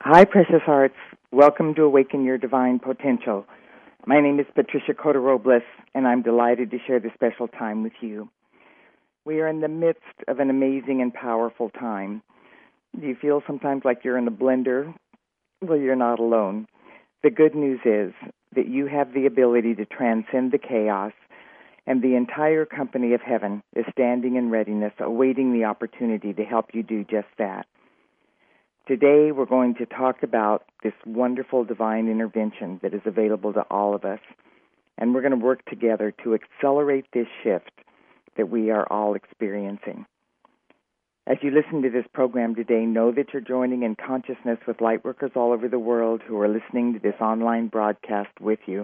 Hi, precious hearts. Welcome to Awaken Your Divine Potential. My name is Patricia Cota-Robles, and I'm delighted to share this special time with you. We are in the midst of an amazing and powerful time. Do you feel sometimes like you're in a blender? Well, you're not alone. The good news is that you have the ability to transcend the chaos, and the entire company of heaven is standing in readiness, awaiting the opportunity to help you do just that. Today, we're going to talk about this wonderful divine intervention that is available to all of us, and we're going to work together to accelerate this shift that we are all experiencing. As you listen to this program today, know that you're joining in consciousness with lightworkers all over the world who are listening to this online broadcast with you.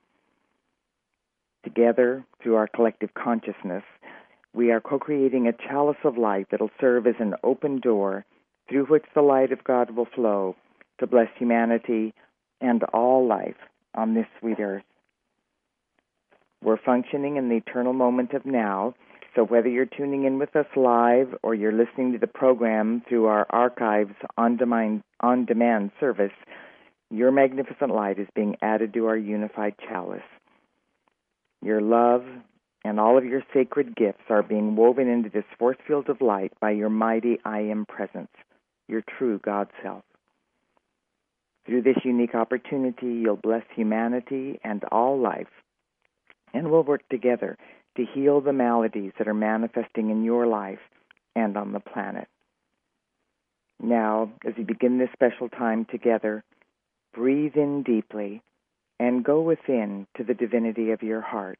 Together, through our collective consciousness, we are co-creating a chalice of light that will serve as an open door through which the light of God will flow to bless humanity and all life on this sweet earth. We're functioning in the eternal moment of now, so whether you're tuning in with us live or you're listening to the program through our archives on-demand service, your magnificent light is being added to our unified chalice. Your love and all of your sacred gifts are being woven into this force field of light by your mighty I Am presence, your true God self. Through this unique opportunity, you'll bless humanity and all life, and we'll work together to heal the maladies that are manifesting in your life and on the planet. Now, as we begin this special time together, breathe in deeply and go within to the divinity of your heart.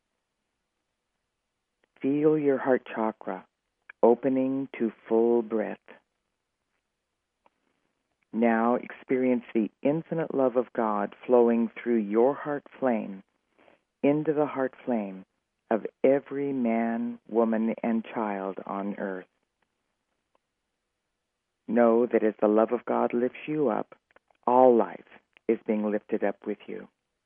Feel your heart chakra opening to full breath. Now experience the infinite love of God flowing through your heart flame into the heart flame of every man, woman, and child on earth. Know that as the love of God lifts you up, all life is being lifted up with you.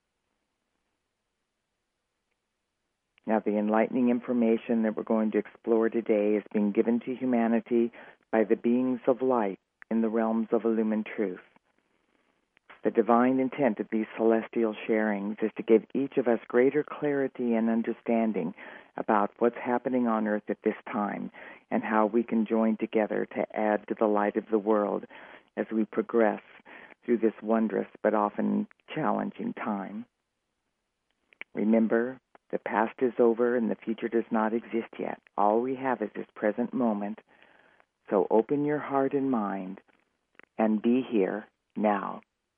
Now, the enlightening information that we're going to explore today is being given to humanity by the beings of light in the realms of illumined truth. The divine intent of these celestial sharings is to give each of us greater clarity and understanding about what's happening on earth at this time and how we can join together to add to the light of the world as we progress through this wondrous but often challenging time. Remember, the past is over and the future does not exist yet. All we have is this present moment. So open your heart and mind and be here now.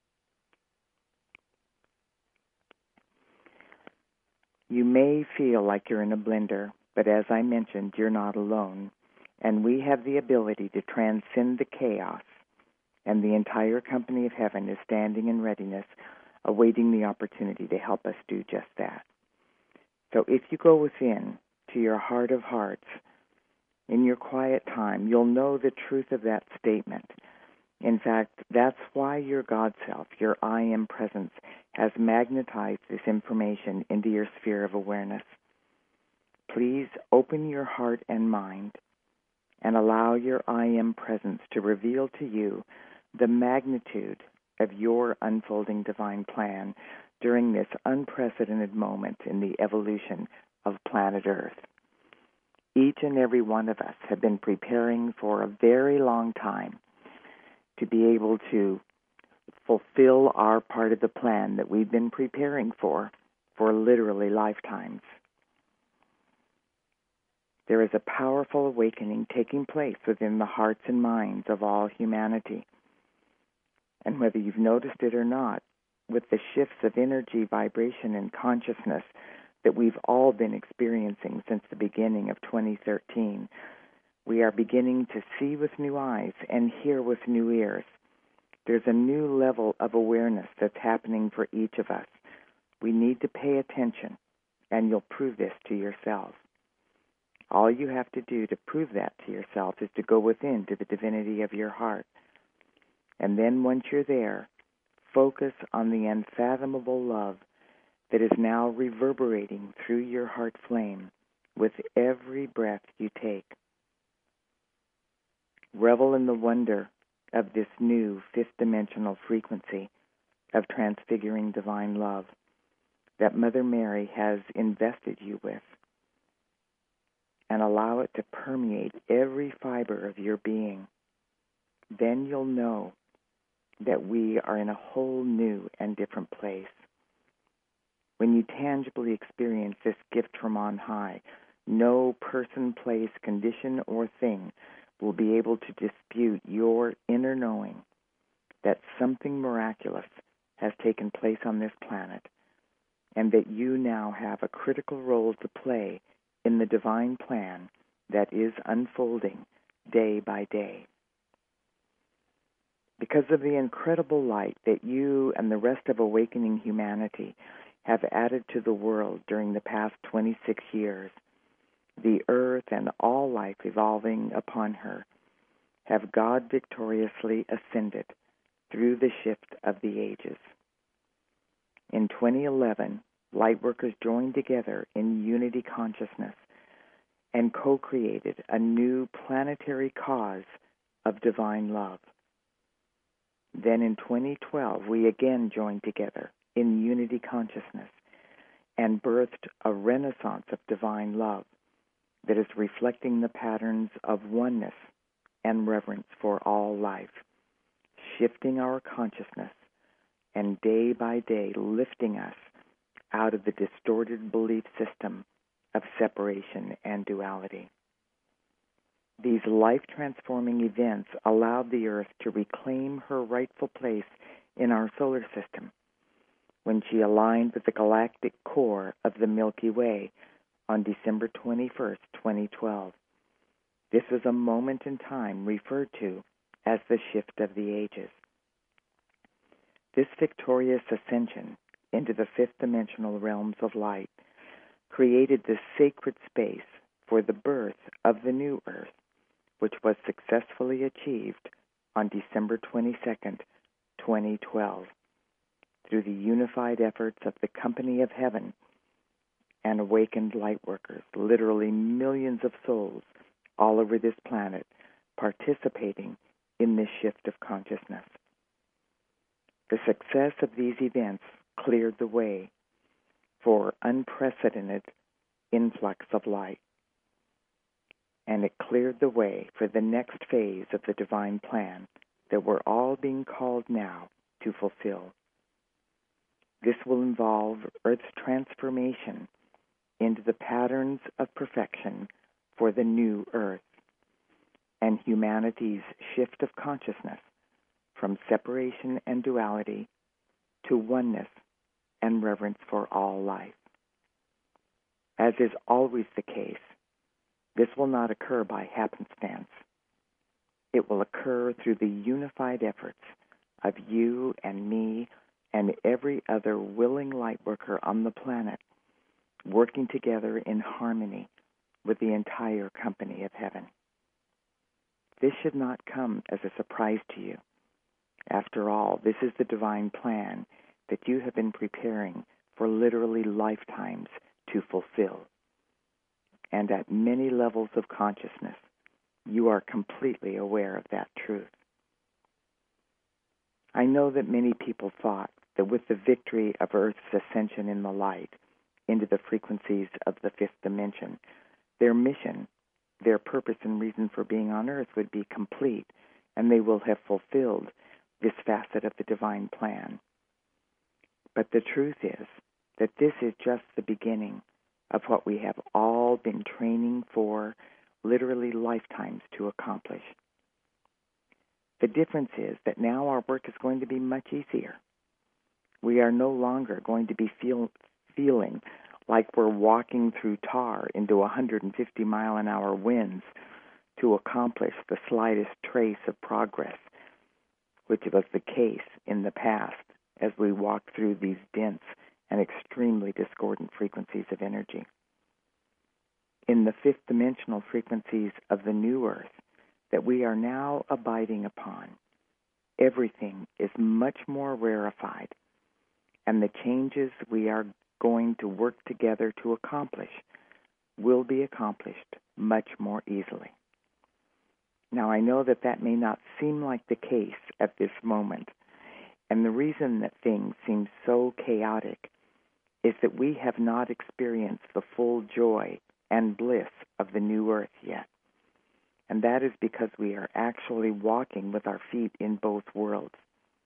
You may feel like you're in a blender, but as I mentioned, you're not alone. And we have the ability to transcend the chaos. And the entire company of heaven is standing in readiness, awaiting the opportunity to help us do just that. So if you go within to your heart of hearts, in your quiet time, you'll know the truth of that statement. In fact, that's why your God self, your I Am presence, has magnetized this information into your sphere of awareness. Please open your heart and mind and allow your I Am presence to reveal to you the magnitude of your unfolding divine plan during this unprecedented moment in the evolution of planet Earth. Each and every one of us have been preparing for a very long time to be able to fulfill our part of the plan that we've been preparing for literally lifetimes. There is a powerful awakening taking place within the hearts and minds of all humanity. And whether you've noticed it or not, with the shifts of energy, vibration, and consciousness that we've all been experiencing since the beginning of 2013, we are beginning to see with new eyes and hear with new ears. There's a new level of awareness that's happening for each of us. We need to pay attention, and you'll prove this to yourself. All you have to do to prove that to yourself is to go within to the divinity of your heart. And then once you're there, focus on the unfathomable love that is now reverberating through your heart flame with every breath you take. Revel in the wonder of this new fifth dimensional frequency of transfiguring divine love that Mother Mary has invested you with, and allow it to permeate every fiber of your being. Then you'll know that we are in a whole new and different place. When you tangibly experience this gift from on high, no person, place, condition, or thing will be able to dispute your inner knowing that something miraculous has taken place on this planet, and that you now have a critical role to play in the divine plan that is unfolding day by day. Because of the incredible light that you and the rest of awakening humanity have added to the world during the past 26 years, the earth and all life evolving upon her have God victoriously ascended through the shift of the ages. In 2011, Lightworkers joined together in unity consciousness and co-created a new planetary cause of divine love. Then in 2012, we again joined together in unity consciousness and birthed a renaissance of divine love that is reflecting the patterns of oneness and reverence for all life, shifting our consciousness and day by day lifting us out of the distorted belief system of separation and duality. These life-transforming events allowed the Earth to reclaim her rightful place in our solar system when she aligned with the galactic core of the Milky Way on December 21st, 2012. This was a moment in time referred to as the shift of the ages. This victorious ascension into the fifth dimensional realms of light created the sacred space for the birth of the new Earth, which was successfully achieved on December 22nd, 2012, through the unified efforts of the Company of Heaven and awakened lightworkers, literally millions of souls all over this planet participating in this shift of consciousness. The success of these events cleared the way for unprecedented influx of light, and it cleared the way for the next phase of the divine plan that we're all being called now to fulfill. This will involve Earth's transformation into the patterns of perfection for the new Earth, and humanity's shift of consciousness from separation and duality to oneness and reverence for all life. As is always the case, this will not occur by happenstance. It will occur through the unified efforts of you and me and every other willing lightworker on the planet, working together in harmony with the entire Company of Heaven. This should not come as a surprise to you. After all, this is the divine plan that you have been preparing for literally lifetimes to fulfill. And at many levels of consciousness, you are completely aware of that truth. I know that many people thought that with the victory of Earth's ascension in the light into the frequencies of the fifth dimension, their mission, their purpose and reason for being on Earth would be complete, and they will have fulfilled this facet of the divine plan. But the truth is that this is just the beginning of what we have all been training for literally lifetimes to accomplish. The difference is that now our work is going to be much easier. We are no longer going to be feeling like we're walking through tar into 150-mile-an-hour winds to accomplish the slightest trace of progress, which was the case in the past as we walked through these dense and extremely discordant frequencies of energy. In the fifth dimensional frequencies of the new Earth that we are now abiding upon, everything is much more rarefied, and the changes we are going to work together to accomplish will be accomplished much more easily. Now, I know that that may not seem like the case at this moment, and the reason that things seem so chaotic is that we have not experienced the full joy and bliss of the new earth yet. And that is because we are actually walking with our feet in both worlds.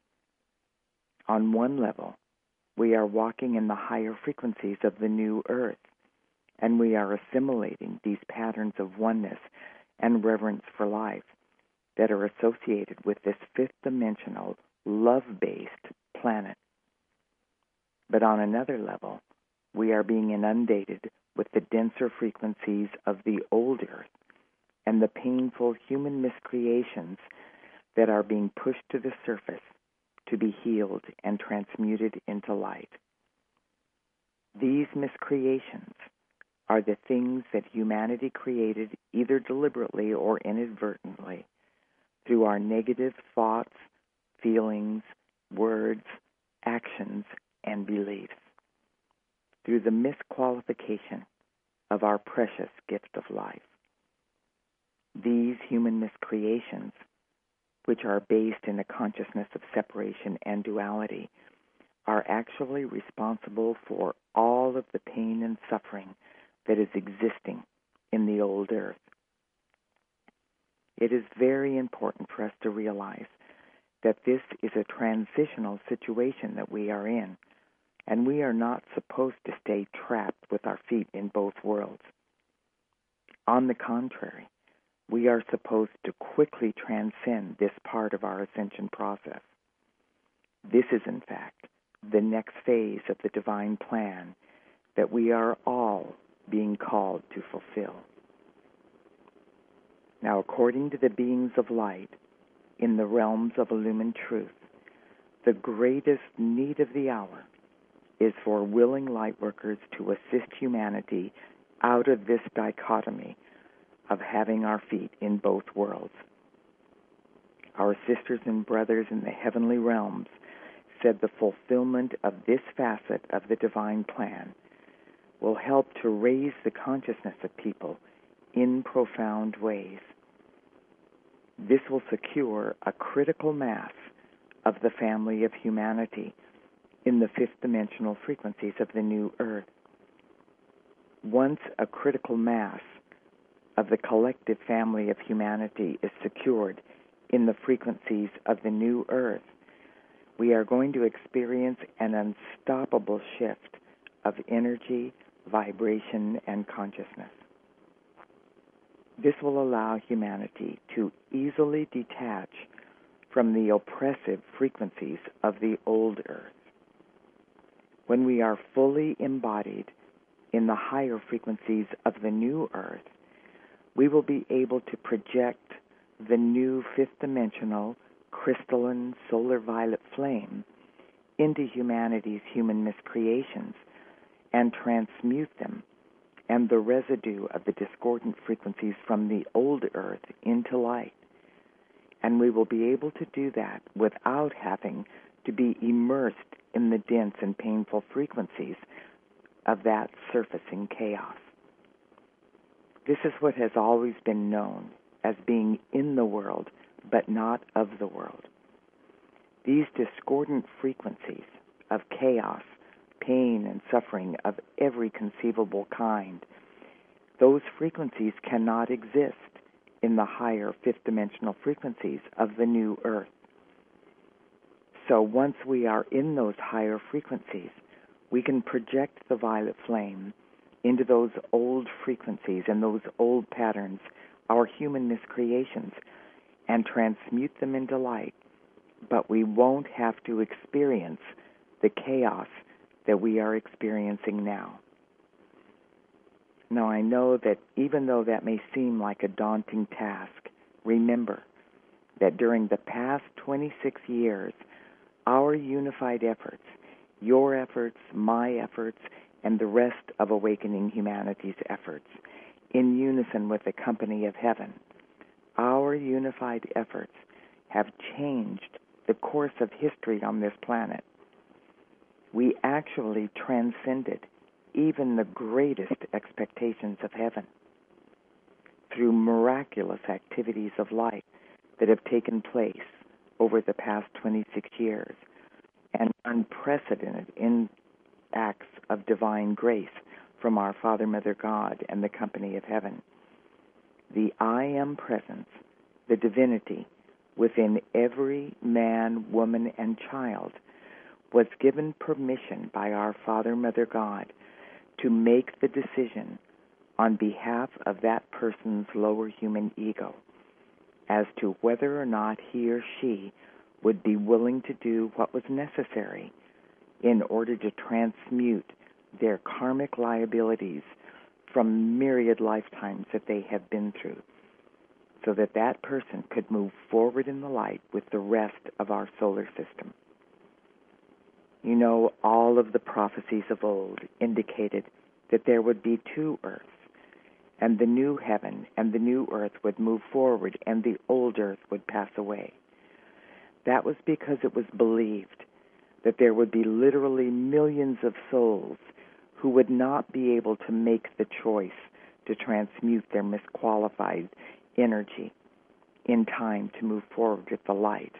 On one level, we are walking in the higher frequencies of the new earth, and we are assimilating these patterns of oneness and reverence for life that are associated with this fifth-dimensional, love-based planet. But on another level, we are being inundated with the denser frequencies of the old earth and the painful human miscreations that are being pushed to the surface to be healed and transmuted into light. These miscreations are the things that humanity created either deliberately or inadvertently through our negative thoughts, feelings, words, actions, and beliefs, through the misqualification of our precious gift of life. These human miscreations, which are based in a consciousness of separation and duality, are actually responsible for all of the pain and suffering that is existing in the old earth. It is very important for us to realize that this is a transitional situation that we are in, and we are not supposed to stay trapped with our feet in both worlds. On the contrary, we are supposed to quickly transcend this part of our ascension process. This is, in fact, the next phase of the divine plan that we are all being called to fulfill. Now, according to the beings of light in the realms of illumined truth, the greatest need of the hour is for willing light workers to assist humanity out of this dichotomy of having our feet in both worlds. Our sisters and brothers in the heavenly realms said the fulfillment of this facet of the divine plan will help to raise the consciousness of people in profound ways. This will secure a critical mass of the family of humanity in the fifth-dimensional frequencies of the new earth. Once a critical mass of the collective family of humanity is secured in the frequencies of the new earth, we are going to experience an unstoppable shift of energy, vibration, and consciousness. This will allow humanity to easily detach from the oppressive frequencies of the old earth. When we are fully embodied in the higher frequencies of the new earth, we will be able to project the new fifth-dimensional crystalline solar violet flame into humanity's human miscreations and transmute them and the residue of the discordant frequencies from the old earth into light. And we will be able to do that without having to be immersed in the dense and painful frequencies of that surfacing chaos. This is what has always been known as being in the world, but not of the world. These discordant frequencies of chaos, pain, and suffering of every conceivable kind, those frequencies cannot exist in the higher fifth-dimensional frequencies of the new earth. So once we are in those higher frequencies, we can project the violet flame into those old frequencies and those old patterns, our human miscreations, and transmute them into light. But we won't have to experience the chaos that we are experiencing now. Now, I know that even though that may seem like a daunting task, remember that during the past 26 years, our unified efforts, your efforts, my efforts, and the rest of awakening humanity's efforts, in unison with the company of heaven, our unified efforts have changed the course of history on this planet. We actually transcended even the greatest expectations of heaven. through miraculous activities of light that have taken place over the past 26 years, and unprecedented acts of divine grace from our Father, Mother, God, and the company of heaven. The I Am Presence, the divinity within every man, woman, and child, was given permission by our Father, Mother, God to make the decision on behalf of that person's lower human ego as to whether or not he or she would be willing to do what was necessary in order to transmute their karmic liabilities from myriad lifetimes that they have been through, so that that person could move forward in the light with the rest of our solar system. You know, all of the prophecies of old indicated that there would be two earths, and the new heaven and the new earth would move forward, and the old earth would pass away. That was because it was believed that there would be literally millions of souls who would not be able to make the choice to transmute their misqualified energy in time to move forward with the light.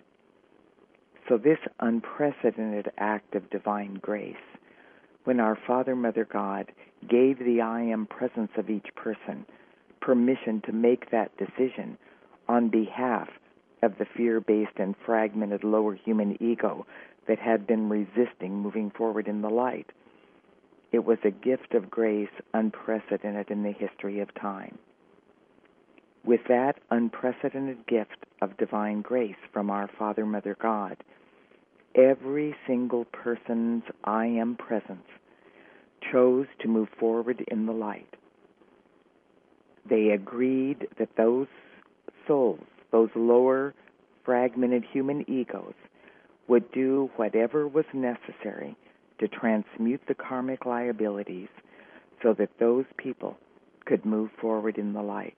So this unprecedented act of divine grace, when our Father, Mother, God gave the I Am Presence of each person permission to make that decision on behalf of the fear-based and fragmented lower human ego that had been resisting moving forward in the light, it was a gift of grace unprecedented in the history of time. With that unprecedented gift of divine grace from our Father, Mother, God, every single person's I Am Presence chose to move forward in the light. They agreed that those souls, those lower fragmented human egos, would do whatever was necessary to transmute the karmic liabilities so that those people could move forward in the light.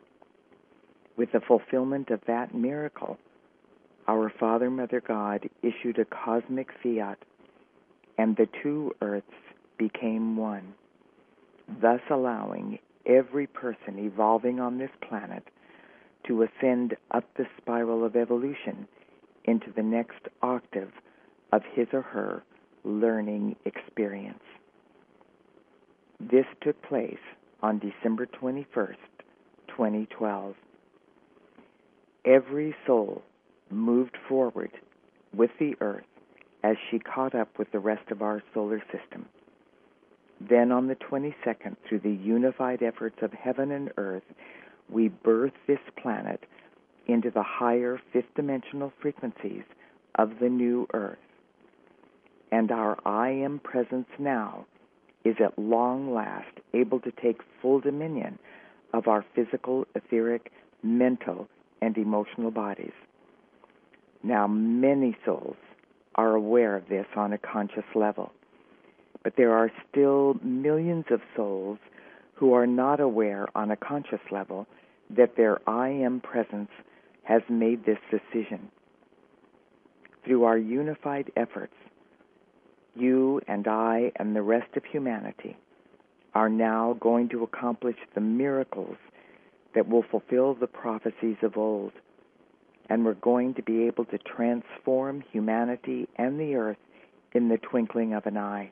With the fulfillment of that miracle, our Father, Mother, God issued a cosmic fiat, and the two earths became one, thus allowing every person evolving on this planet to ascend up the spiral of evolution into the next octave of his or her learning experience. This took place on December 21st, 2012. Every soul moved forward with the earth as she caught up with the rest of our solar system. Then on the 22nd, through the unified efforts of heaven and earth, we birthed this planet into the higher fifth-dimensional frequencies of the new earth. And our I Am Presence now is at long last able to take full dominion of our physical, etheric, mental, and emotional bodies. Now, many souls are aware of this on a conscious level, but there are still millions of souls who are not aware on a conscious level that their I Am Presence has made this decision. Through our unified efforts, you and I and the rest of humanity are now going to accomplish the miracles that will fulfill the prophecies of old, and we're going to be able to transform humanity and the earth in the twinkling of an eye.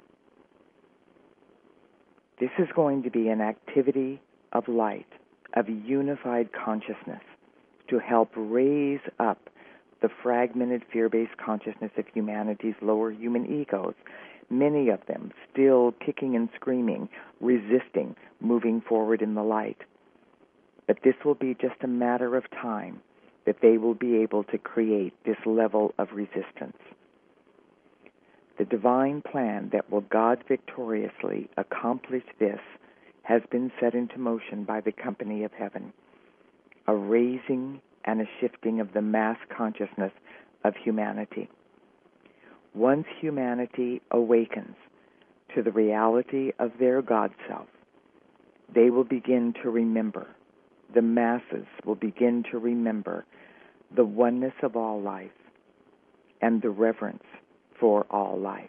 This is going to be an activity of light, of unified consciousness, to help raise up the fragmented fear-based consciousness of humanity's lower human egos, many of them still kicking and screaming, resisting moving forward in the light. But this will be just a matter of time that they will be able to create this level of resistance. The divine plan that will God victoriously accomplish this has been set into motion by the company of heaven, a raising and a shifting of the mass consciousness of humanity. Once humanity awakens to the reality of their God self, they will begin to remember, the masses will begin to remember the oneness of all life and the reverence for all life.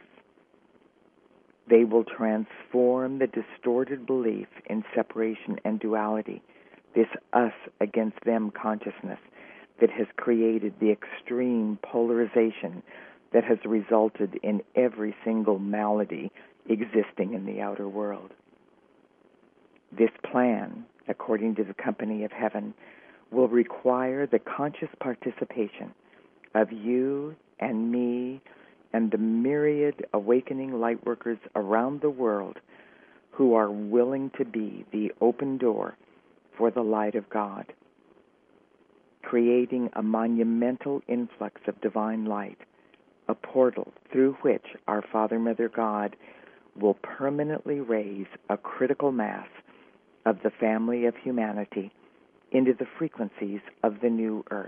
They will transform the distorted belief in separation and duality this us against them consciousness that has created the extreme polarization that has resulted in every single malady existing in the outer world. This plan, according to the Company of Heaven, will require the conscious participation of you and me and the myriad awakening lightworkers around the world who are willing to be the open door for the light of God, creating a monumental influx of divine light, a portal through which our Father, Mother, God will permanently raise a critical mass of the family of humanity into the frequencies of the new earth.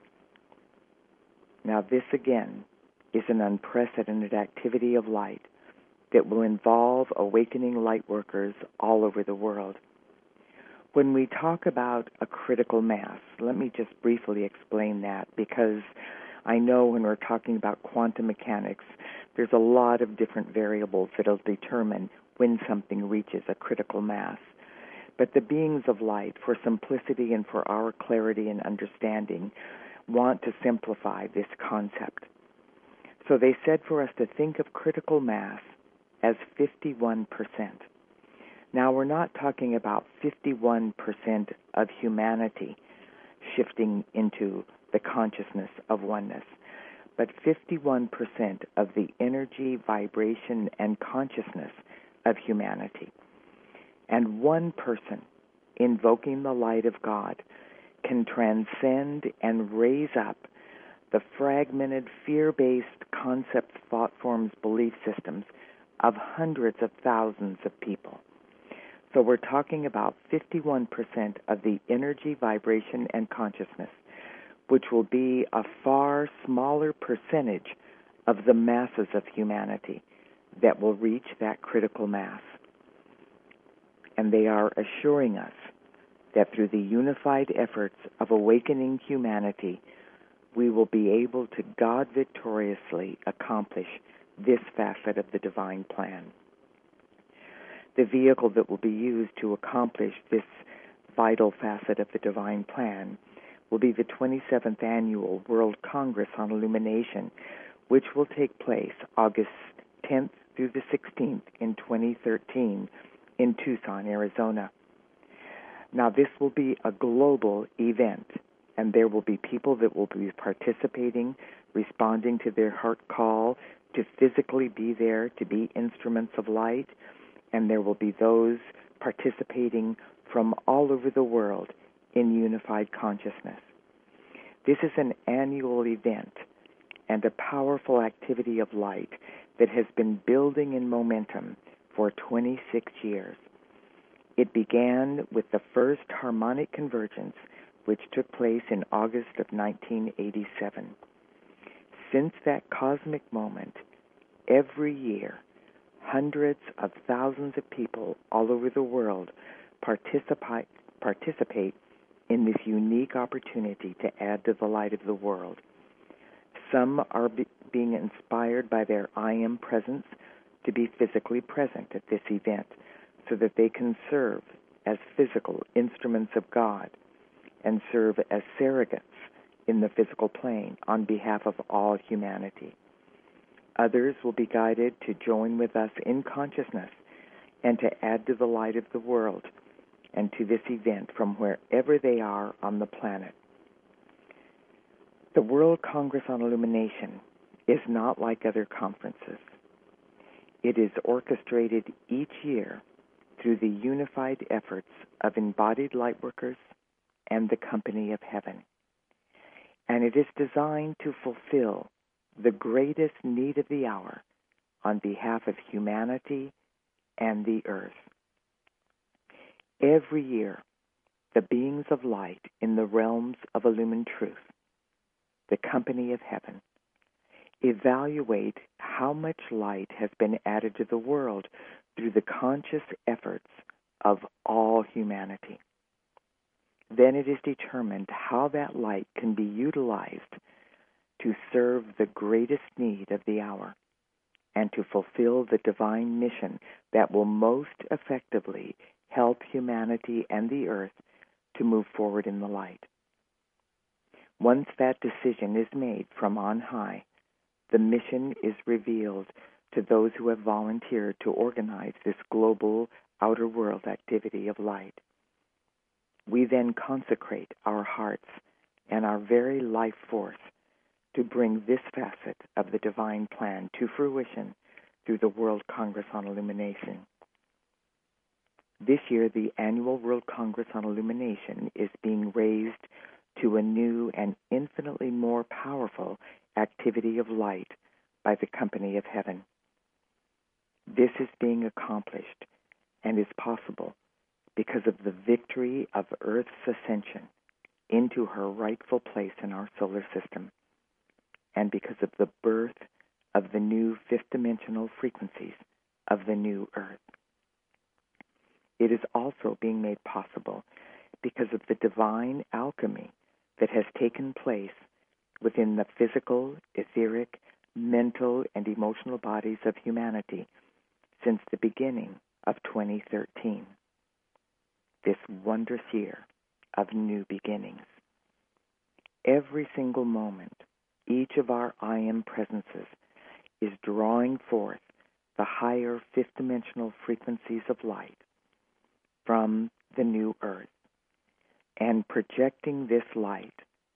Now this again is an unprecedented activity of light that will involve awakening light workers all over the world. When we talk about a critical mass, let me just briefly explain that, because I know when we're talking about quantum mechanics, there's a lot of different variables that will determine when something reaches a critical mass. But the beings of light, for simplicity and for our clarity and understanding, want to simplify this concept. So they said for us to think of critical mass as 51%. Now, we're not talking about 51% of humanity shifting into the consciousness of oneness, but 51% of the energy, vibration, and consciousness of humanity. And one person invoking the light of God can transcend and raise up the fragmented, fear-based concepts, thought forms, belief systems of hundreds of thousands of people. So we're talking about 51% of the energy, vibration, and consciousness, which will be a far smaller percentage of the masses of humanity that will reach that critical mass. And they are assuring us that through the unified efforts of awakening humanity, we will be able to God victoriously accomplish this facet of the divine plan. The vehicle that will be used to accomplish this vital facet of the divine plan will be the 27th Annual World Congress on Illumination, which will take place August 10th through the 16th in 2013 in Tucson, Arizona. Now, this will be a global event, and there will be people that will be participating, responding to their heart call to physically be there, to be instruments of light, and there will be those participating from all over the world in unified consciousness. This is an annual event and a powerful activity of light that has been building in momentum for 26 years. It began with the first harmonic convergence, which took place in August of 1987. Since that cosmic moment, every year, hundreds of thousands of people all over the world participate in this unique opportunity to add to the light of the world. Some are being inspired by their I Am presence to be physically present at this event so that they can serve as physical instruments of God and serve as surrogates in the physical plane on behalf of all humanity. Others will be guided to join with us in consciousness and to add to the light of the world and to this event from wherever they are on the planet. The World Congress on Illumination is not like other conferences. It is orchestrated each year through the unified efforts of embodied lightworkers and the Company of Heaven. And it is designed to fulfill the greatest need of the hour on behalf of humanity and the earth. Every year, the beings of light in the realms of illumined truth, the Company of Heaven, evaluate how much light has been added to the world through the conscious efforts of all humanity. Then it is determined how that light can be utilized to serve the greatest need of the hour and to fulfill the divine mission that will most effectively help humanity and the earth to move forward in the light. Once that decision is made from on high, the mission is revealed to those who have volunteered to organize this global outer world activity of light. We then consecrate our hearts and our very life force to bring this facet of the divine plan to fruition through the World Congress on Illumination. This year, the annual World Congress on Illumination is being raised to a new and infinitely more powerful activity of light by the Company of Heaven. This is being accomplished and is possible because of the victory of Earth's ascension into her rightful place in our solar system, and because of the birth of the new fifth-dimensional frequencies of the new Earth. It is also being made possible because of the divine alchemy that has taken place within the physical, etheric, mental, and emotional bodies of humanity since the beginning of 2013, this wondrous year of new beginnings. Every single moment, each of our I Am presences is drawing forth the higher fifth-dimensional frequencies of light from the new Earth and projecting this light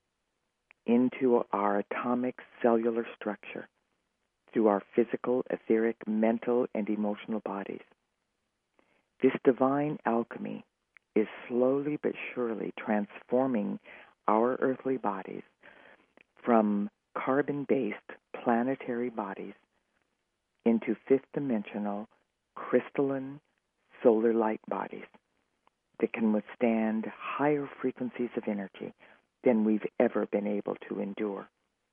into our atomic cellular structure through our physical, etheric, mental, and emotional bodies. This divine alchemy is slowly but surely transforming our earthly bodies from carbon-based planetary bodies into fifth-dimensional, crystalline, solar light bodies that can withstand higher frequencies of energy than we've ever been able to endure.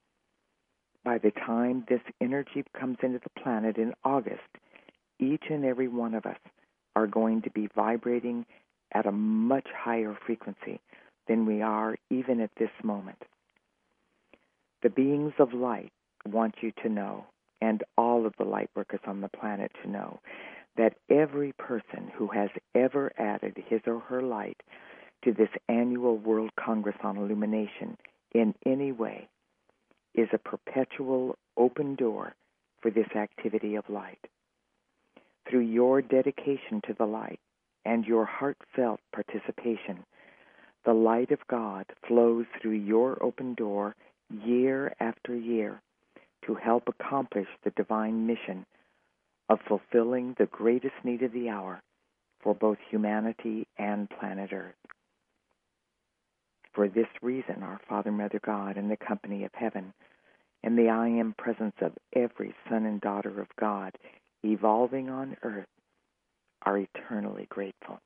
By the time this energy comes into the planet in August, each and every one of us are going to be vibrating at a much higher frequency than we are even at this moment. The beings of light want you to know, and all of the light workers on the planet to know, that every person who has ever added his or her light to this annual World Congress on Illumination in any way is a perpetual open door for this activity of light. Through your dedication to the light and your heartfelt participation, the light of God flows through your open door year after year to help accomplish the divine mission of fulfilling the greatest need of the hour for both humanity and planet Earth. For this reason, our Father, Mother God, and the Company of Heaven, and the I Am presence of every son and daughter of God evolving on Earth are eternally grateful.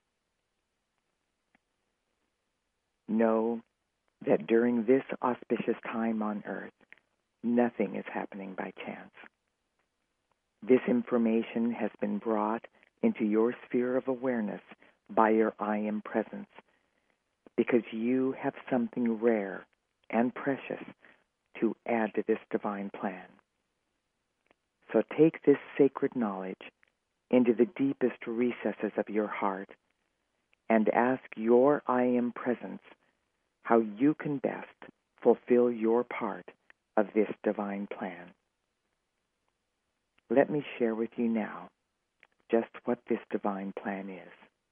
Know that during this auspicious time on Earth, nothing is happening by chance. This information has been brought into your sphere of awareness by your I Am presence because you have something rare and precious to add to this divine plan. So take this sacred knowledge into the deepest recesses of your heart and ask your I Am presence how you can best fulfill your part of this divine plan. Let me share with you now just what this divine plan is.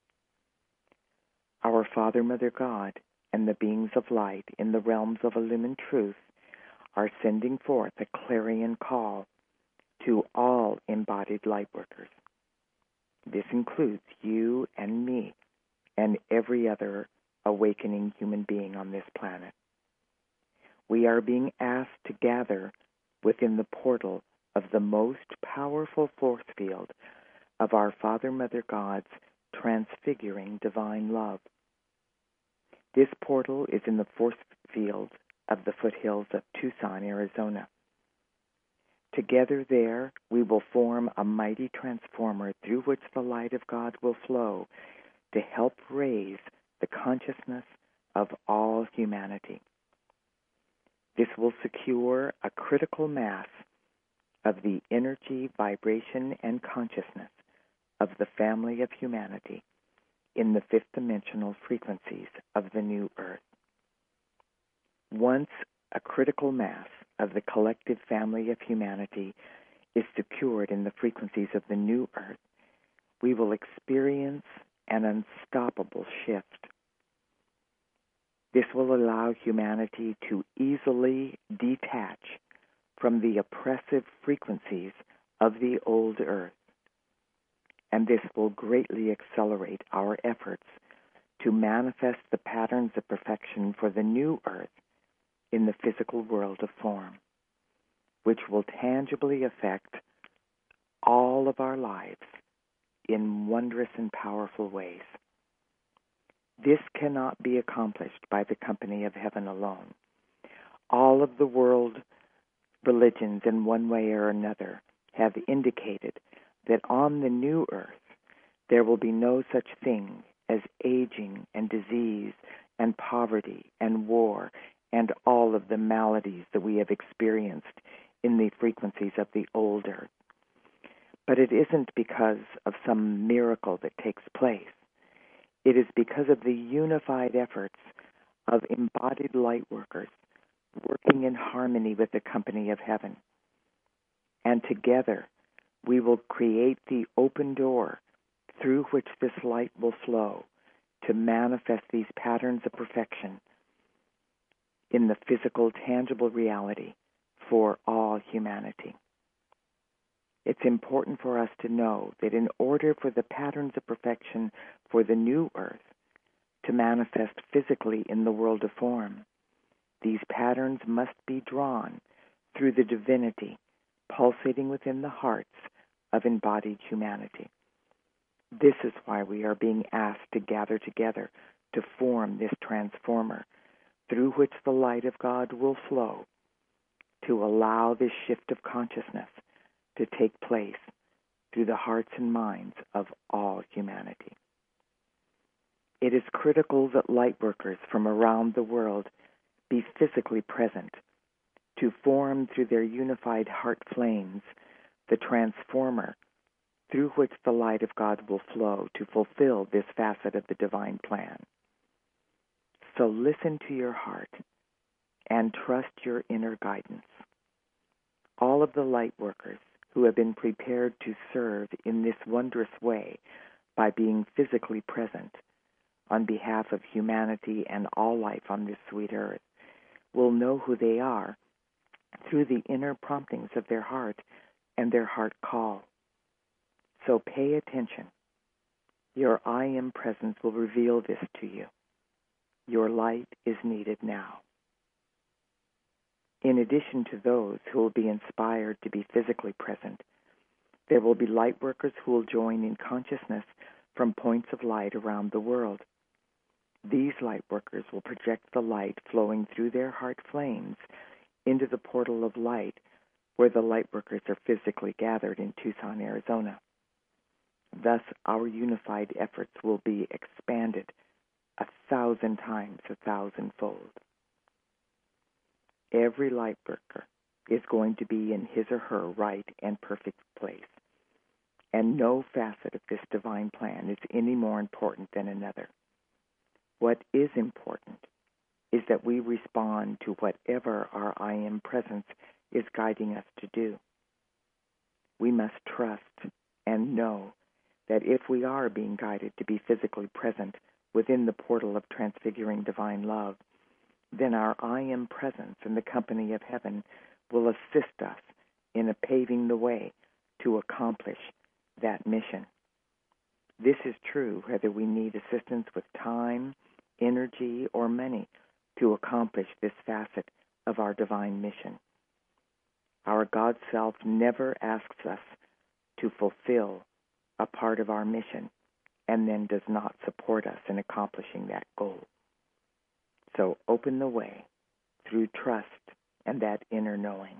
Our Father, Mother God, and the beings of light in the realms of illumined truth are sending forth a clarion call to all embodied light workers. This includes you and me and every other awakening human being on this planet. We are being asked to gather within the portal of the most powerful force field of our Father, Mother God's transfiguring divine love. This portal is in the force field of the foothills of Tucson, Arizona. Together there, we will form a mighty transformer through which the light of God will flow to help raise the consciousness of all humanity. This will secure a critical mass of the energy, vibration, and consciousness of the family of humanity in the fifth dimensional frequencies of the new earth. Once a critical mass of the collective family of humanity is secured in the frequencies of the new earth, we will experience an unstoppable shift. This will allow humanity to easily detach from the oppressive frequencies of the old earth, and this will greatly accelerate our efforts to manifest the patterns of perfection for the new earth in the physical world of form, which will tangibly affect all of our lives in wondrous and powerful ways. This cannot be accomplished by the company of heaven alone. All of the world religions, in one way or another, have indicated that on the new earth there will be no such thing as aging and disease and poverty and war and all of the maladies that we have experienced in the frequencies of the old earth. But it isn't because of some miracle that takes place. It is because of the unified efforts of embodied light workers working in harmony with the company of heaven. And together we will create the open door through which this light will flow to manifest these patterns of perfection in the physical, tangible reality for all humanity. It's important for us to know that in order for the patterns of perfection for the new earth to manifest physically in the world of form, these patterns must be drawn through the divinity pulsating within the hearts of embodied humanity. This is why we are being asked to gather together to form this transformer through which the light of God will flow, to allow this shift of consciousness to take place through the hearts and minds of all humanity. It is critical that light workers from around the world be physically present to form through their unified heart flames the transformer through which the light of God will flow to fulfill this facet of the divine plan. So listen to your heart and trust your inner guidance. All of the light workers who have been prepared to serve in this wondrous way by being physically present on behalf of humanity and all life on this sweet earth will know who they are through the inner promptings of their heart and their heart call. So pay attention. Your I Am presence will reveal this to you. Your light is needed now. In addition to those who will be inspired to be physically present, there will be light workers who will join in consciousness from points of light around the world. These light workers will project the light flowing through their heart flames into the portal of light where the light workers are physically gathered in Tucson, Arizona. Thus, our unified efforts will be expanded 1,000 times, 1,000-fold. Every light worker is going to be in his or her right and perfect place, and no facet of this divine plan is any more important than another. What is important is that we respond to whatever our I Am presence is guiding us to do. We must trust and know that if we are being guided to be physically present within the portal of transfiguring divine love, then our I Am presence in the company of heaven will assist us in paving the way to accomplish that mission. This is true whether we need assistance with time, energy, or money to accomplish this facet of our divine mission. Our God Self never asks us to fulfill a part of our mission and then does not support us in accomplishing that goal. So open the way through trust and that inner knowing.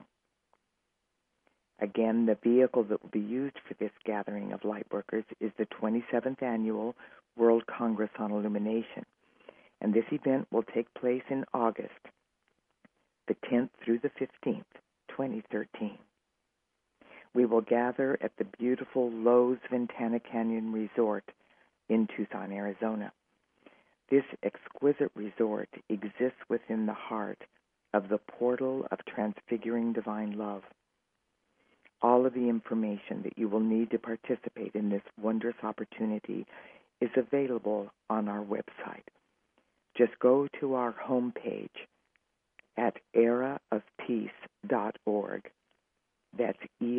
Again, the vehicle that will be used for this gathering of light workers is the 27th Annual World Congress on Illumination. And this event will take place in August, the 10th through the 15th, 2013. We will gather at the beautiful Lowe's Ventana Canyon Resort in Tucson, Arizona. This exquisite resort exists within the heart of the portal of transfiguring divine love. All of the information that you will need to participate in this wondrous opportunity is available on our website. Just go to our homepage at eraofpeace.org. That's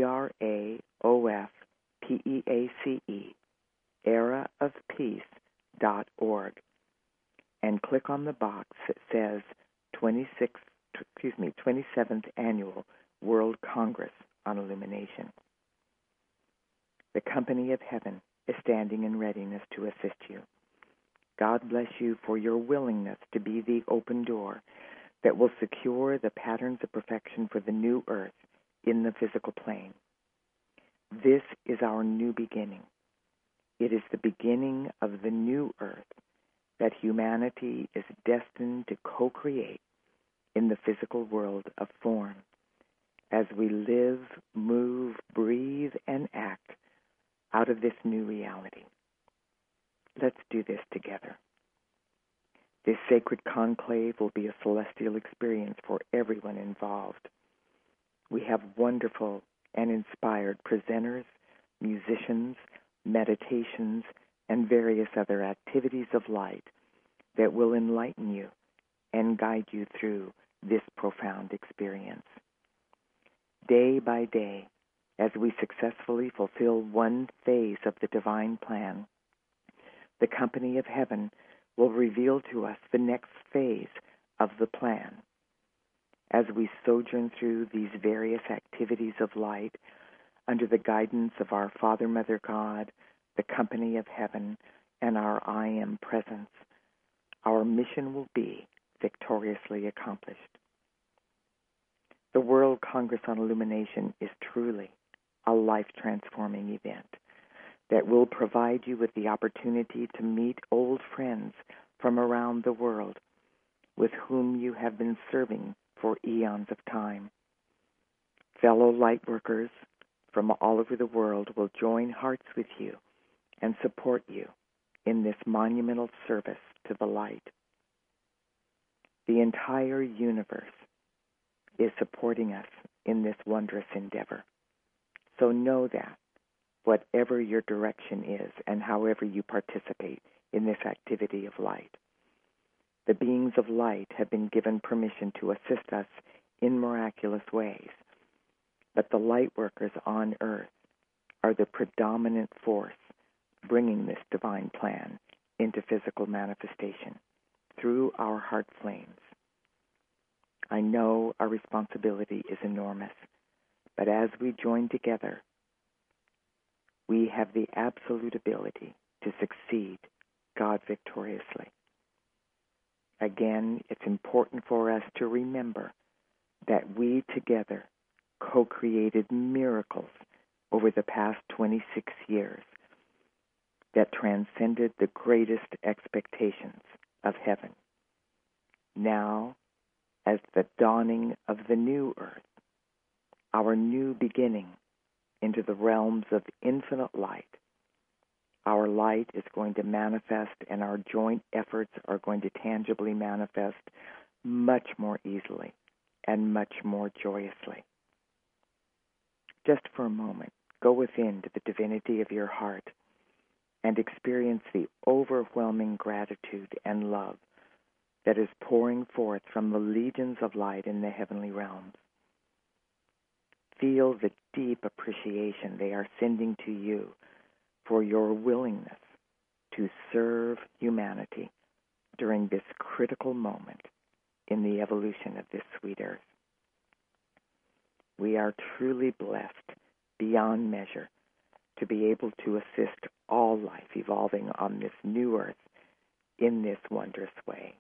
ERAOFPEACE, eraofpeace.org, and click on the box that says 27th Annual World Congress on Illumination. The Company of Heaven is standing in readiness to assist you. God bless you for your willingness to be the open door that will secure the patterns of perfection for the new earth in the physical plane. This is our new beginning. It is the beginning of the new earth that humanity is destined to co-create in the physical world of form as we live, move, breathe, and act out of this new reality. Let's do this together. This sacred conclave will be a celestial experience for everyone involved. We have wonderful and inspired presenters, musicians, meditations, and various other activities of light that will enlighten you and guide you through this profound experience. Day by day, as we successfully fulfill one phase of the divine plan, the Company of Heaven will reveal to us the next phase of the plan. As we sojourn through these various activities of light under the guidance of our Father, Mother, God, the Company of Heaven, and our I Am Presence, our mission will be victoriously accomplished. The World Congress on Illumination is truly a life-transforming event that will provide you with the opportunity to meet old friends from around the world with whom you have been serving for eons of time. Fellow light workers from all over the world will join hearts with you and support you in this monumental service to the light. The entire universe is supporting us in this wondrous endeavor. So know that, whatever your direction is and however you participate in this activity of light, the beings of light have been given permission to assist us in miraculous ways. But the light workers on earth are the predominant force bringing this divine plan into physical manifestation through our heart flames. I know our responsibility is enormous, but as we join together, we have the absolute ability to succeed God victoriously. Again, it's important for us to remember that we together co-created miracles over the past 26 years that transcended the greatest expectations of heaven. Now, as the dawning of the new earth, our new beginning into the realms of infinite light, our light is going to manifest and our joint efforts are going to tangibly manifest much more easily and much more joyously. Just for a moment, go within to the divinity of your heart and experience the overwhelming gratitude and love that is pouring forth from the legions of light in the heavenly realms. Feel the deep appreciation they are sending to you for your willingness to serve humanity during this critical moment in the evolution of this sweet earth. We are truly blessed beyond measure to be able to assist all life evolving on this new earth in this wondrous way.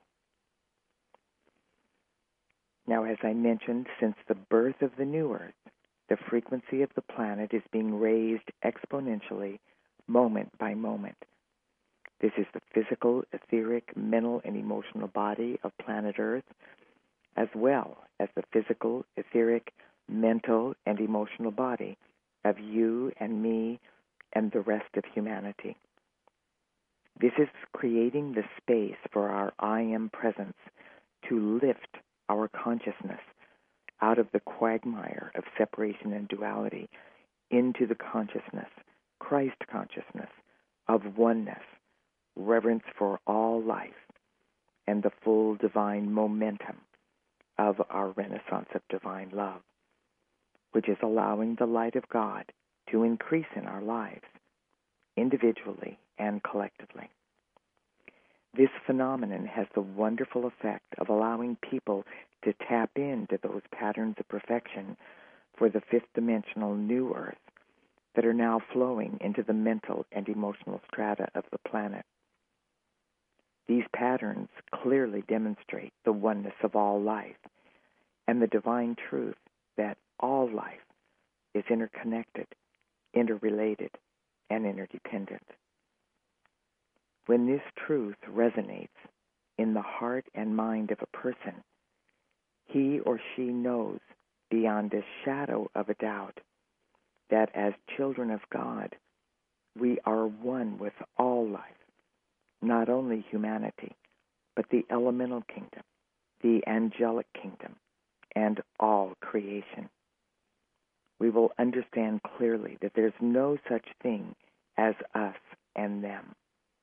Now, as I mentioned, since the birth of the new earth, the frequency of the planet is being raised exponentially moment by moment. This is the physical, etheric, mental, and emotional body of planet Earth, as well as the physical, etheric, mental, and emotional body of you and me and the rest of humanity. This is creating the space for our I am presence to lift our consciousness out of the quagmire of separation and duality into the consciousness, Christ consciousness, of oneness, reverence for all life, and the full divine momentum of our renaissance of divine love, which is allowing the light of God to increase in our lives, individually and collectively. This phenomenon has the wonderful effect of allowing people to tap into those patterns of perfection for the fifth dimensional new earth that are now flowing into the mental and emotional strata of the planet. These patterns clearly demonstrate the oneness of all life and the divine truth that all life is interconnected, interrelated, and interdependent. When this truth resonates in the heart and mind of a person, he or she knows beyond a shadow of a doubt that as children of God, we are one with all life, not only humanity, but the elemental kingdom, the angelic kingdom, and all creation. We will understand clearly that there's no such thing as us and them.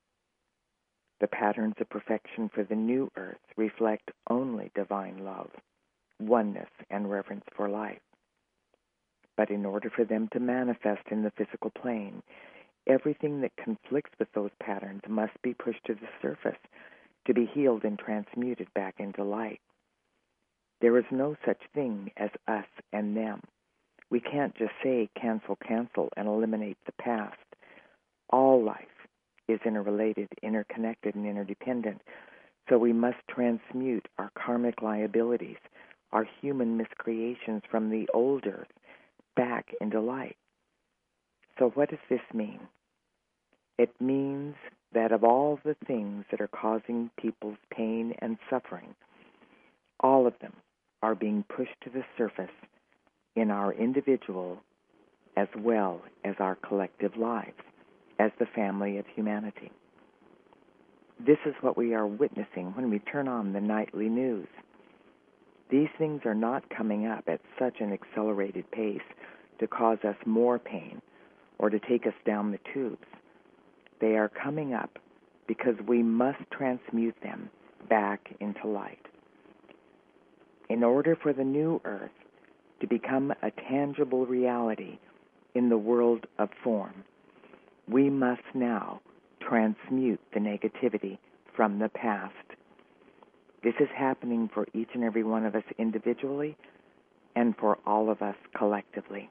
The patterns of perfection for the new earth reflect only divine love, oneness, and reverence for life. But in order for them to manifest in the physical plane, everything that conflicts with those patterns must be pushed to the surface to be healed and transmuted back into light. There is no such thing as us and them. We can't just say cancel, cancel, and eliminate the past. All life is interrelated, interconnected, and interdependent, so we must transmute our karmic liabilities, our human miscreations from the old earth back into light. So what does this mean? It means that of all the things that are causing people's pain and suffering, all of them are being pushed to the surface in our individual as well as our collective lives as the family of humanity. This is what we are witnessing when we turn on the nightly news. These things are not coming up at such an accelerated pace to cause us more pain or to take us down the tubes. They are coming up because we must transmute them back into light. In order for the new earth to become a tangible reality in the world of form, we must now transmute the negativity from the past. This is happening for each and every one of us individually and for all of us collectively.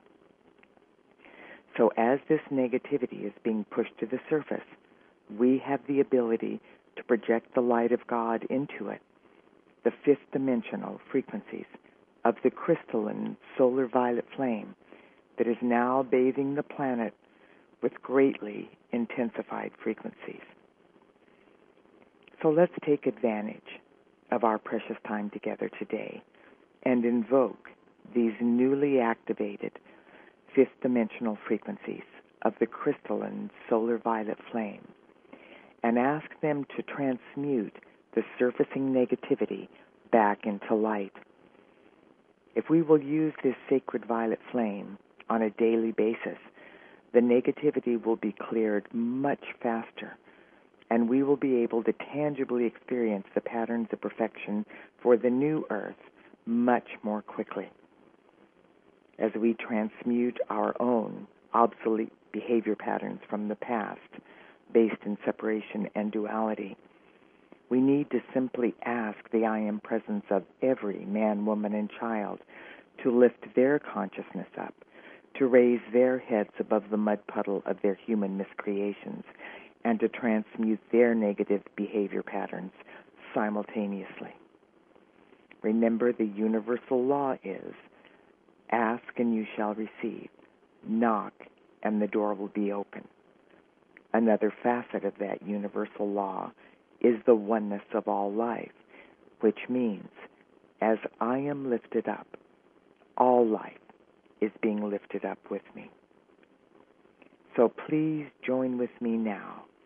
So as this negativity is being pushed to the surface, we have the ability to project the light of God into it, the fifth dimensional frequencies of the crystalline solar violet flame that is now bathing the planet with greatly intensified frequencies. So let's take advantage of our precious time together today and invoke these newly activated fifth dimensional frequencies of the crystalline solar violet flame and ask them to transmute the surfacing negativity back into light. If we will use this sacred violet flame on a daily basis, the negativity will be cleared much faster, and we will be able to tangibly experience the patterns of perfection for the new earth much more quickly. As we transmute our own obsolete behavior patterns from the past, based in separation and duality, we need to simply ask the I Am presence of every man, woman, and child to lift their consciousness up, to raise their heads above the mud puddle of their human miscreations, and to transmute their negative behavior patterns simultaneously. Remember, the universal law is, ask and you shall receive, knock and the door will be open. Another facet of that universal law is the oneness of all life, which means, as I am lifted up, all life is being lifted up with me. So please join with me now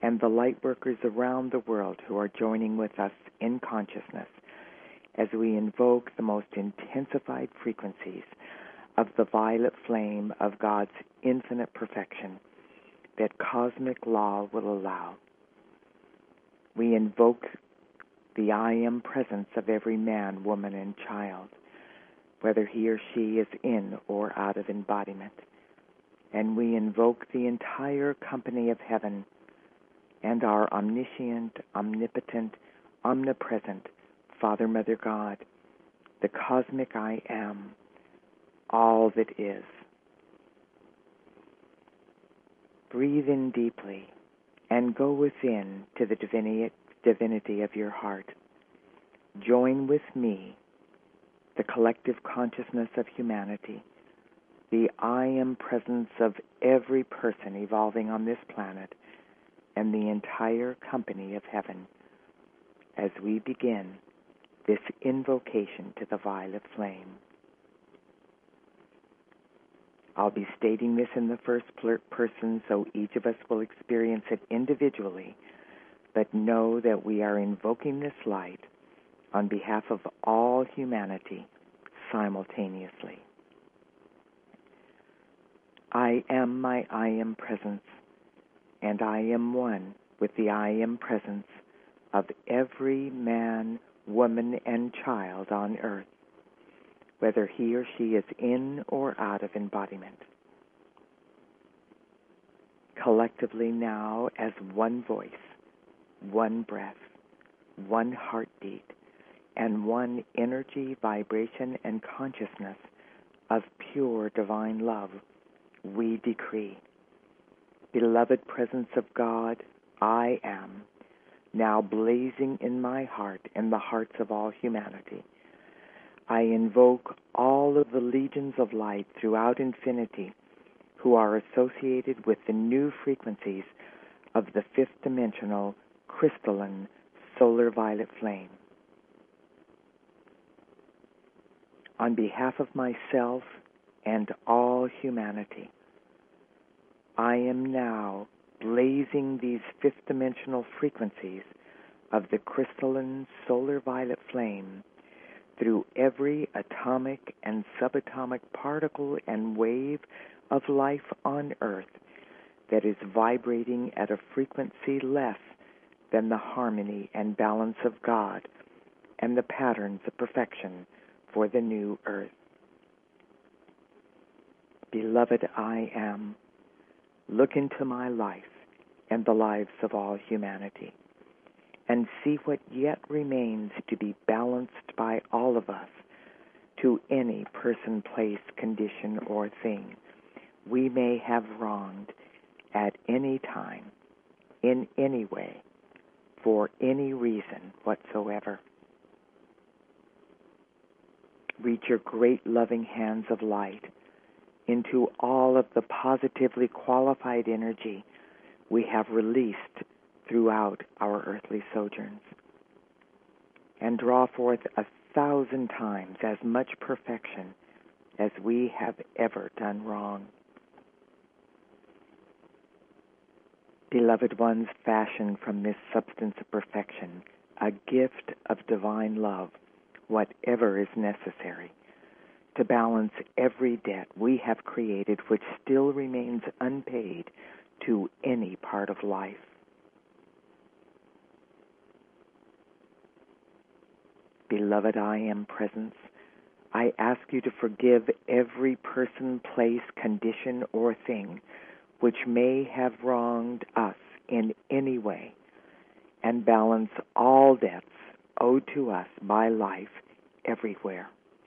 and the light workers around the world who are joining with us in consciousness as we invoke the most intensified frequencies of the violet flame of God's infinite perfection that cosmic law will allow. We invoke the I Am presence of every man, woman, and child, whether he or she is in or out of embodiment. And we invoke the entire company of heaven and our omniscient, omnipotent, omnipresent Father, Mother, God, the cosmic I Am, all that is. Breathe in deeply and go within to the divinity of your heart. Join with me, the collective consciousness of humanity, the I Am presence of every person evolving on this planet, and the entire company of heaven, as we begin this invocation to the violet flame. I'll be stating this in the first person so each of us will experience it individually, but know that we are invoking this light on behalf of all humanity simultaneously. I am my I Am presence, and I am one with the I Am presence of every man, woman, and child on earth, whether he or she is in or out of embodiment. Collectively now, as one voice, one breath, one heartbeat, and one energy, vibration, and consciousness of pure divine love, we decree, beloved presence of God, I am, now blazing in my heart and the hearts of all humanity. I invoke all of the legions of light throughout infinity who are associated with the new frequencies of the fifth dimensional crystalline solar violet flame. On behalf of myself and all humanity, I am now blazing these fifth dimensional frequencies of the crystalline solar violet flame through every atomic and subatomic particle and wave of life on earth that is vibrating at a frequency less than the harmony and balance of God and the patterns of perfection for the new earth. Beloved I Am, look into my life and the lives of all humanity, and see what yet remains to be balanced by all of us to any person, place, condition, or thing we may have wronged at any time, in any way, for any reason whatsoever. Reach your great loving hands of light into all of the positively qualified energy we have released throughout our earthly sojourns, and draw forth 1,000 times as much perfection as we have ever done wrong. Beloved ones, fashion from this substance of perfection a gift of divine love, whatever is necessary, to balance every debt we have created which still remains unpaid to any part of life. Beloved I Am presence, I ask you to forgive every person, place, condition, or thing which may have wronged us in any way, and balance all debts owed to us by life everywhere.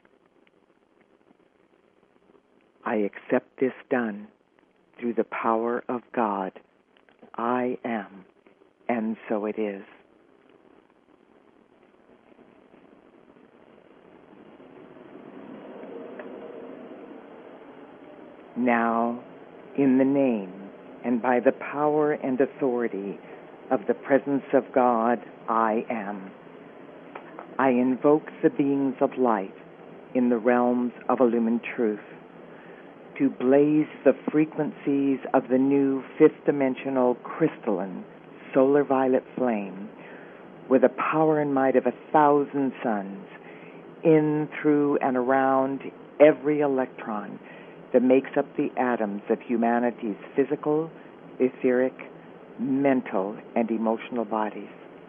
I accept this done through the power of God. I am, and so it is. Now, in the name and by the power and authority of the presence of God, I am, I invoke the beings of light in the realms of illumined truth to blaze the frequencies of the new fifth-dimensional crystalline solar violet flame with the power and might of 1,000 suns in, through, and around every electron that makes up the atoms of humanity's physical, etheric, mental, and emotional bodies.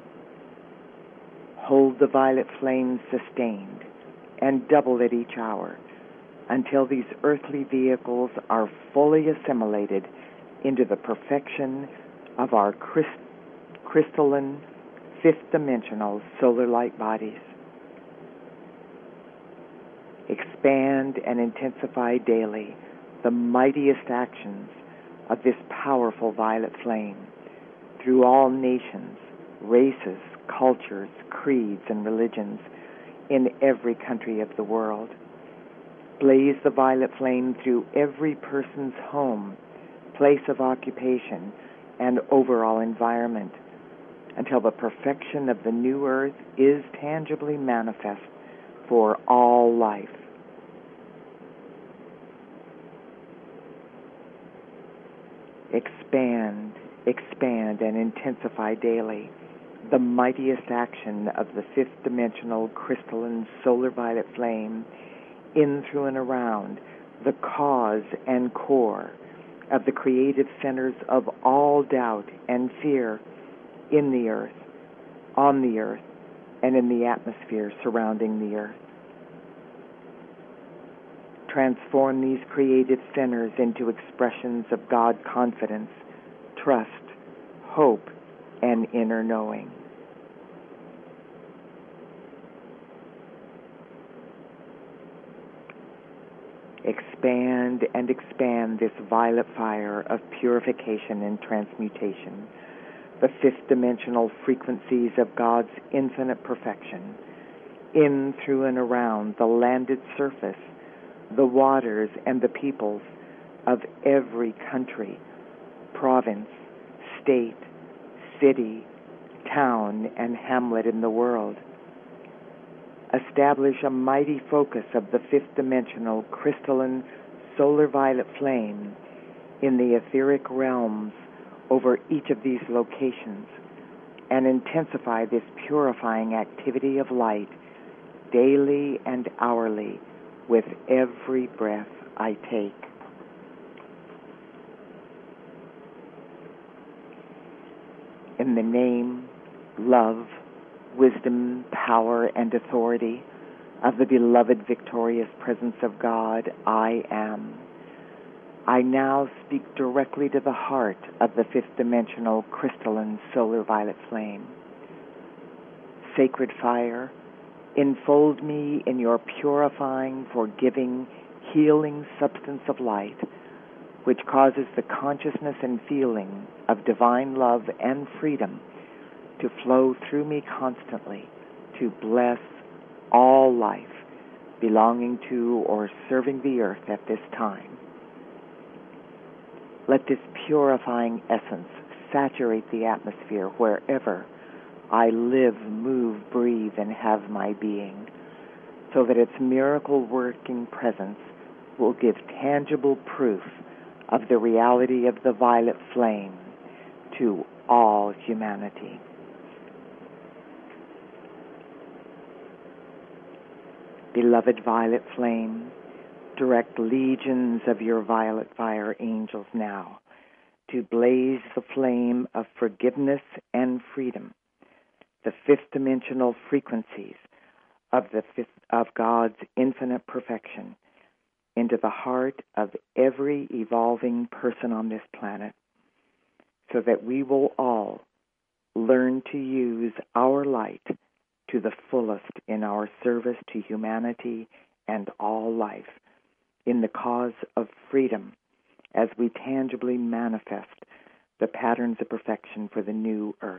Hold the violet flame sustained and double at each hour until these earthly vehicles are fully assimilated into the perfection of our crystalline, fifth-dimensional solar light bodies. Expand and intensify daily the mightiest actions of this powerful violet flame through all nations, races, cultures, creeds, and religions in every country of the world. Blaze the violet flame through every person's home, place of occupation, and overall environment until the perfection of the new earth is tangibly manifest for all life. Expand, and intensify daily the mightiest action of the fifth-dimensional crystalline solar violet flame in, through, and around the cause and core of the creative centers of all doubt and fear in the earth, on the earth, and in the atmosphere surrounding the earth. Transform these creative centers into expressions of God confidence, trust, hope, and inner knowing. Expand and expand this violet fire of purification and transmutation, the fifth-dimensional frequencies of God's infinite perfection, in, through, and around the landed surface, the waters, and the peoples of every country, province, state, city, town, and hamlet in the world. Establish a mighty focus of the fifth-dimensional crystalline solar violet flame in the etheric realms over each of these locations, and intensify this purifying activity of light daily and hourly with every breath I take. In the name, love, wisdom, power, and authority of the beloved victorious presence of God, I am. I now speak directly to the heart of the fifth-dimensional crystalline solar violet flame. Sacred fire, enfold me in your purifying, forgiving, healing substance of light, which causes the consciousness and feeling of divine love and freedom to flow through me constantly to bless all life belonging to or serving the earth at this time. Let this purifying essence saturate the atmosphere wherever I live, move, breathe, and have my being, so that its miracle-working presence will give tangible proof of the reality of the violet flame to all humanity. Beloved violet flame, direct legions of your violet fire angels now to blaze the flame of forgiveness and freedom, the fifth-dimensional frequencies of God's infinite perfection, into the heart of every evolving person on this planet, so that we will all learn to use our light to the fullest in our service to humanity and all life, in the cause of freedom, as we tangibly manifest the patterns of perfection for the new earth.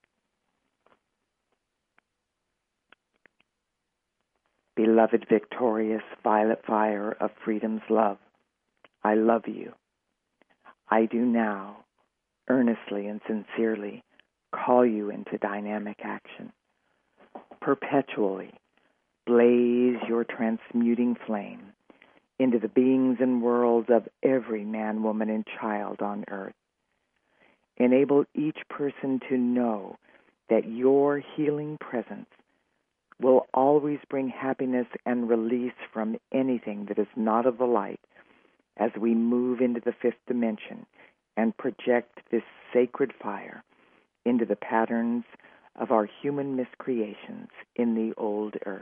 Beloved victorious violet fire of freedom's love, I love you. I do now, earnestly and sincerely, call you into dynamic action. Perpetually blaze your transmuting flame into the beings and worlds of every man, woman, and child on earth. Enable each person to know that your healing presence will always bring happiness and release from anything that is not of the light as we move into the fifth dimension and project this sacred fire into the patterns of our human miscreations in the old earth.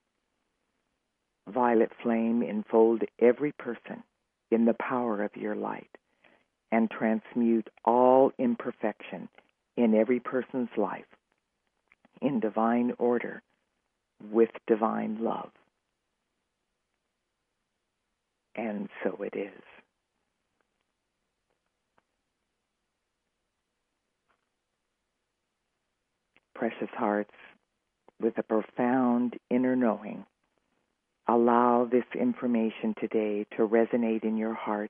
Violet flame, enfold every person in the power of your light and transmute all imperfection in every person's life in divine order with divine love. And so it is. Precious hearts, with a profound inner knowing, allow this information today to resonate in your heart.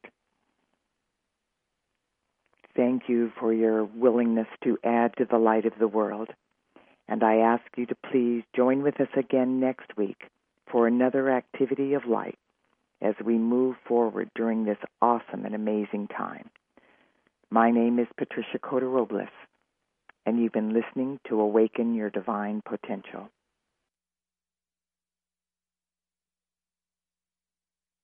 Thank you for your willingness to add to the light of the world. And I ask you to please join with us again next week for another activity of light as we move forward during this awesome and amazing time. My name is Patricia Cota Robles, and you've been listening to Awaken Your Divine Potential.